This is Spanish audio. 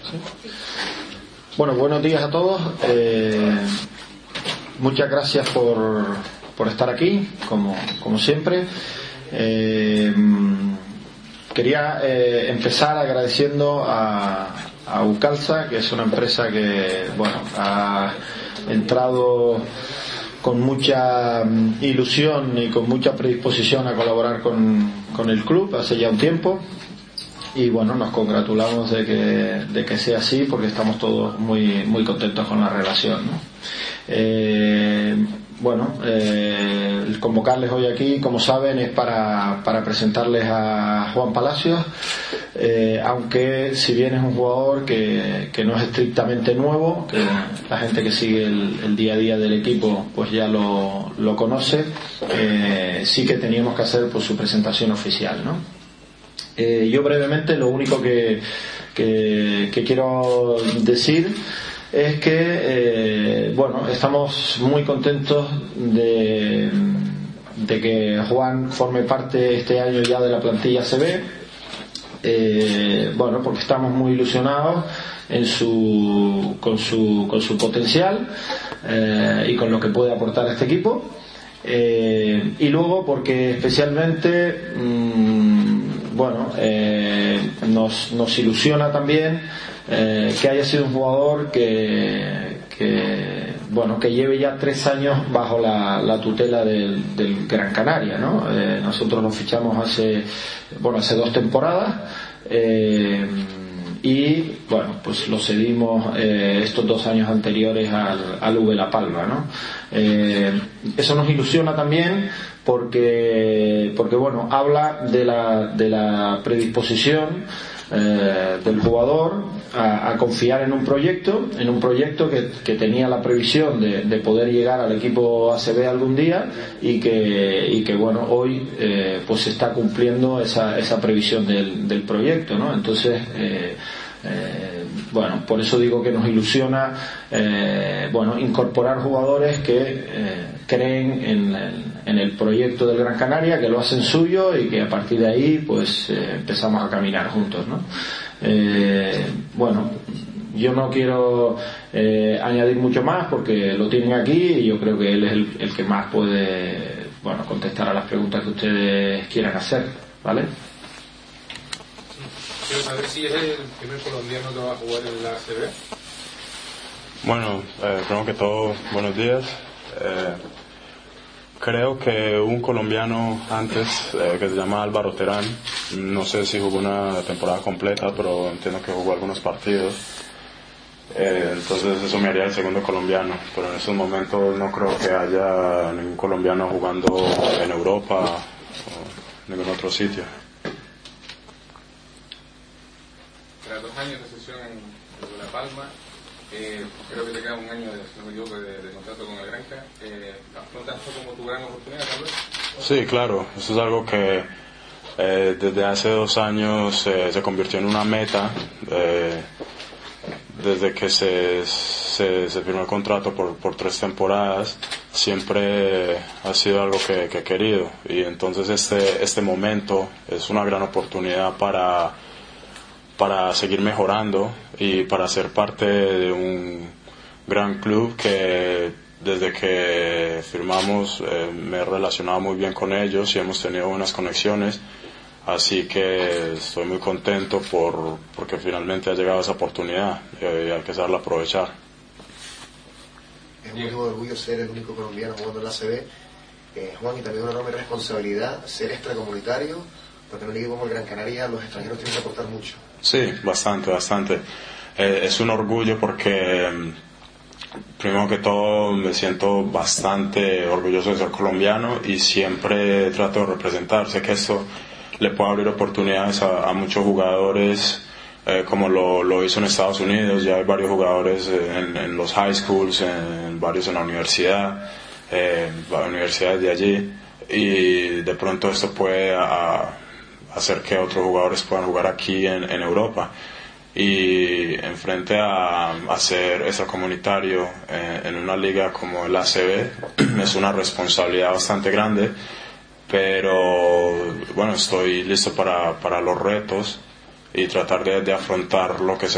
Bueno, buenos días a todos. Muchas gracias por estar aquí, como siempre. Quería empezar agradeciendo a Ucalsa, que es una empresa que ha entrado con mucha ilusión y con mucha predisposición a colaborar con el club hace ya un tiempo. Y bueno, nos congratulamos de que sea así, porque estamos todos muy contentos con la relación, ¿no? El convocarles hoy aquí, como saben, es para presentarles a Juan Palacios, aunque si bien es un jugador que no es estrictamente nuevo, que la gente que sigue el día a día del equipo pues ya lo conoce, sí que teníamos que hacer pues su presentación oficial, ¿no? Yo brevemente lo único que quiero decir es que estamos muy contentos de que Juan forme parte este año ya de la plantilla ACB, porque estamos muy ilusionados con su potencial y con lo que puede aportar a este equipo, y luego porque especialmente nos ilusiona también que haya sido un jugador que lleve ya 3 años bajo la tutela del Gran Canaria, ¿no? Nosotros lo fichamos hace 2 temporadas, y lo cedimos estos 2 años anteriores al V La Palma, ¿no? Eso nos ilusiona también porque habla de la predisposición del jugador a confiar en un proyecto que tenía la previsión de poder llegar al equipo ACB algún día, y que hoy pues se está cumpliendo esa previsión del proyecto, ¿no? Entonces por eso digo que nos ilusiona incorporar jugadores que creen en el proyecto del Gran Canaria, que lo hacen suyo, y que a partir de ahí pues empezamos a caminar juntos, ¿no? Yo no quiero añadir mucho más porque lo tienen aquí, y yo creo que él es el que más puede contestar a las preguntas que ustedes quieran hacer, ¿vale? Quiero saber si es el primer colombiano que va a jugar en la ACB. Bueno, primero que todo, buenos días. Creo que un colombiano antes, que se llama Álvaro Terán, no sé si jugó una temporada completa, pero entiendo que jugó algunos partidos. Entonces eso me haría el segundo colombiano, pero en estos momentos no creo que haya ningún colombiano jugando en Europa o ningún otro sitio. Tras 2 años de sesión en La Palma, creo que te queda 1 año, si no me equivoco, de contrato con el Granca. ¿Afrontas esto como tu gran oportunidad, tal vez? Sí, claro, eso es algo que desde hace 2 años se convirtió en una meta. Desde que se firmó el contrato por 3 temporadas, siempre ha sido algo que he querido, y entonces este momento es una gran oportunidad para seguir mejorando y para ser parte de un gran club que desde que firmamos me he relacionado muy bien con ellos y hemos tenido buenas conexiones, así que estoy muy contento porque finalmente ha llegado esa oportunidad y hay que saberla aprovechar. Es un motivo de orgullo ser el único colombiano jugando en la ACB, Juan, y también una enorme responsabilidad ser extracomunitario, porque en un equipo como el Gran Canaria los extranjeros tienen que aportar mucho. Sí, bastante. Es un orgullo porque, primero que todo, me siento bastante orgulloso de ser colombiano y siempre trato de representar. Sé que esto le puede abrir oportunidades a muchos jugadores, como lo hizo en Estados Unidos. Ya hay varios jugadores en los high schools, varios en la universidad, universidades de allí, y de pronto esto puede hacer que otros jugadores puedan jugar aquí en Europa. Y enfrente a ser extracomunitario en una liga como el ACB es una responsabilidad bastante grande, pero bueno, estoy listo para los retos y tratar de afrontar lo que sea